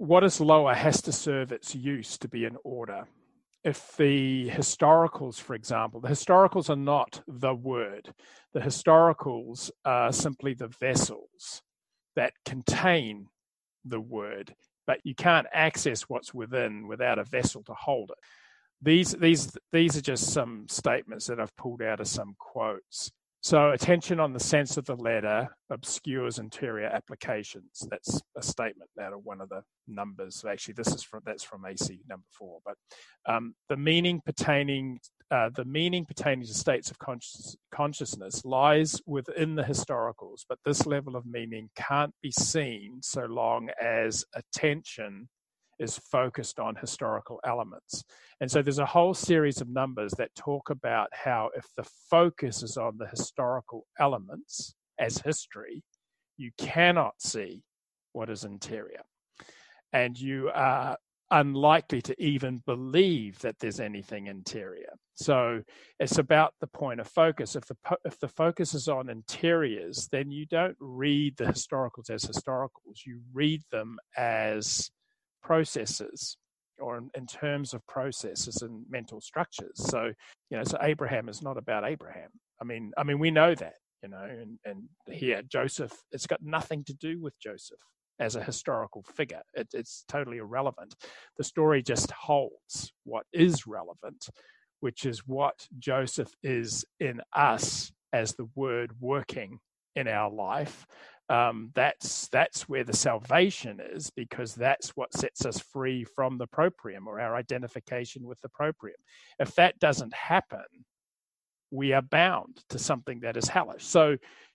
what is lower has to serve its use to be in order. If the historicals, for example, the historicals are not the word. The historicals are simply the vessels that contain the word, but you can't access what's within without a vessel to hold it. These are just some statements that I've pulled out of some quotes. So attention on the sense of the letter obscures interior applications. That's a statement out of one of the numbers. Actually, that's from AC number 4. But the meaning pertaining to states of consciousness lies within the historicals, but this level of meaning can't be seen so long as attention is focused on historical elements. And so there's a whole series of numbers that talk about how if the focus is on the historical elements as history, you cannot see what is interior. And you are unlikely to even believe that there's anything interior. So it's about the point of focus. If the focus is on interiors, then you don't read the historicals as historicals. You read them as processes, or in terms of processes and mental structures. So, so Abraham is not about Abraham. I mean, we know that, and here Joseph, it's got nothing to do with Joseph as a historical figure. It's totally irrelevant. The story just holds what is relevant, which is what Joseph is in us as the word working in our life. That's where the salvation is, because that's what sets us free from the proprium, or our identification with the proprium. If that doesn't happen, we are bound to something that is hellish. So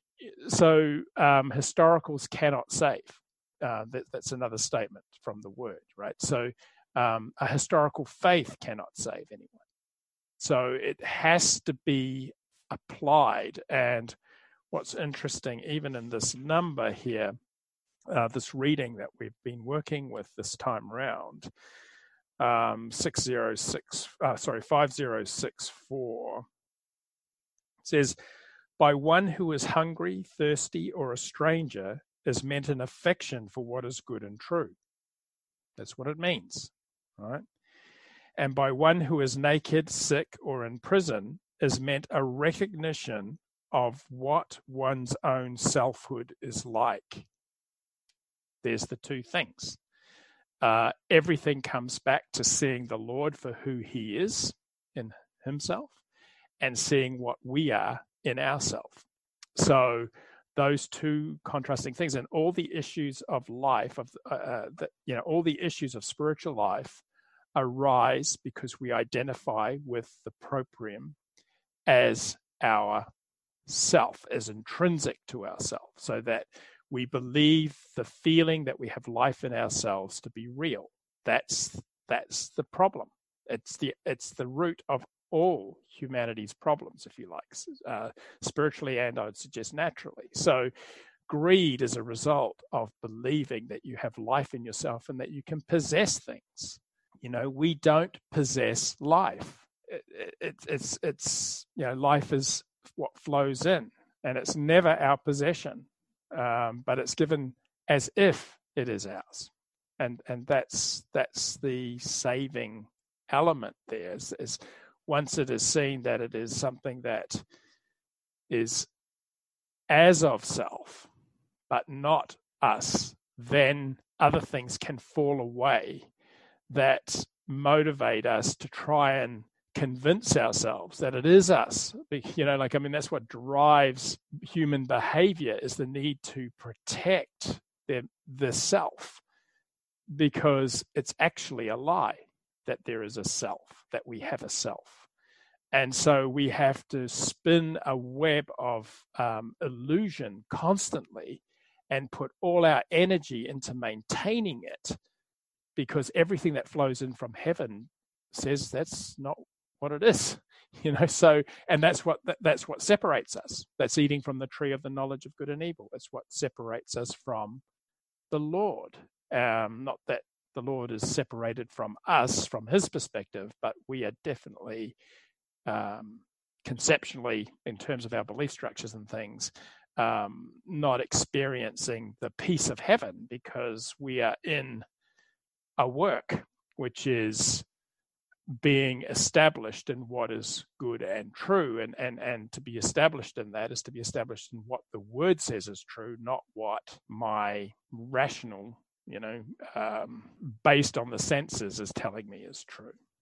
historicals cannot save. That's another statement from the word, right? So a historical faith cannot save anyone. So it has to be applied. And what's interesting, even in this number here, this reading that we've been working with this time around, 5064, says, by one who is hungry, thirsty, or a stranger is meant an affection for what is good and true. That's what it means, right? And by one who is naked, sick, or in prison is meant a recognition of what one's own selfhood is like. There's the two things. Everything comes back to seeing the Lord for who he is in himself, and seeing what we are in ourselves. So those two contrasting things, and all the issues of life, all the issues of spiritual life arise because we identify with the proprium as our self, as intrinsic to ourselves, so that we believe the feeling that we have life in ourselves to be real. That's the problem. It's the root of all humanity's problems, if you like, spiritually and I would suggest naturally. So greed is a result of believing that you have life in yourself and that you can possess things. We don't possess life. It's life is what flows in, and it's never our possession, but it's given as if it is ours, and that's the saving element there. Is once it is seen that it is something that is as of self, but not us, then other things can fall away that motivate us to try and convince ourselves that it is us. That's what drives human behavior, is the need to protect the self, because it's actually a lie that there is a self, that we have a self. And so we have to spin a web of illusion constantly and put all our energy into maintaining it, because everything that flows in from heaven says that's not what it is, So, and that's what separates us. That's eating from the tree of the knowledge of good and evil. That's what separates us from the Lord. Not that the Lord is separated from us, from his perspective, but we are definitely conceptually, in terms of our belief structures and things, not experiencing the peace of heaven, because we are in a work, which is being established in what is good and true. And to be established in that is to be established in what the word says is true, not what my rational, based on the senses is telling me is true.